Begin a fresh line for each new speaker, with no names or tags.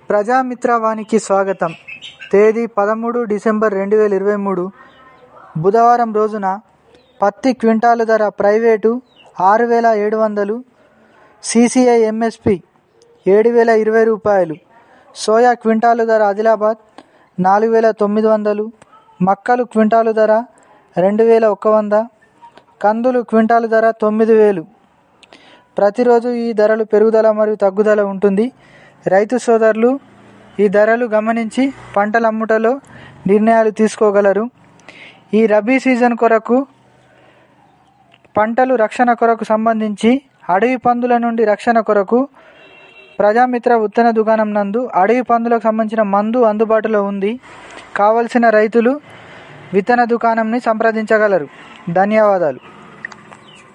ప్రజామిత్రవానికి స్వాగతం. తేదీ 13 డిసెంబర్ 2023 బుధవారం రోజున పత్తి క్వింటాలు ధర ప్రైవేటు 6,700, CCI MSP 7,020 రూపాయలు. సోయా క్వింటాలు ధర ఆదిలాబాద్ 4,900, మక్కలు క్వింటాలు ధర 2,100, కందులు క్వింటాలు ధర 9,000. ప్రతిరోజు ఈ ధరలు పెరుగుదల మరియు తగ్గుదల ఉంటుంది. రైతు సోదరులు ఈ ధరలు గమనించి పంటల అమ్ముటలో నిర్ణయాలు తీసుకోగలరు. ఈ రబీ సీజన్ కొరకు పంటలు రక్షణ కొరకు సంబంధించి అడవి పందుల నుండి రక్షణ కొరకు ప్రజామిత్ర విత్తన దుకాణం నందు అడవి పందులకు సంబంధించిన మందు అందుబాటులో ఉంది. కావలసిన రైతులు విత్తన దుకాణంని సంప్రదించగలరు. ధన్యవాదాలు.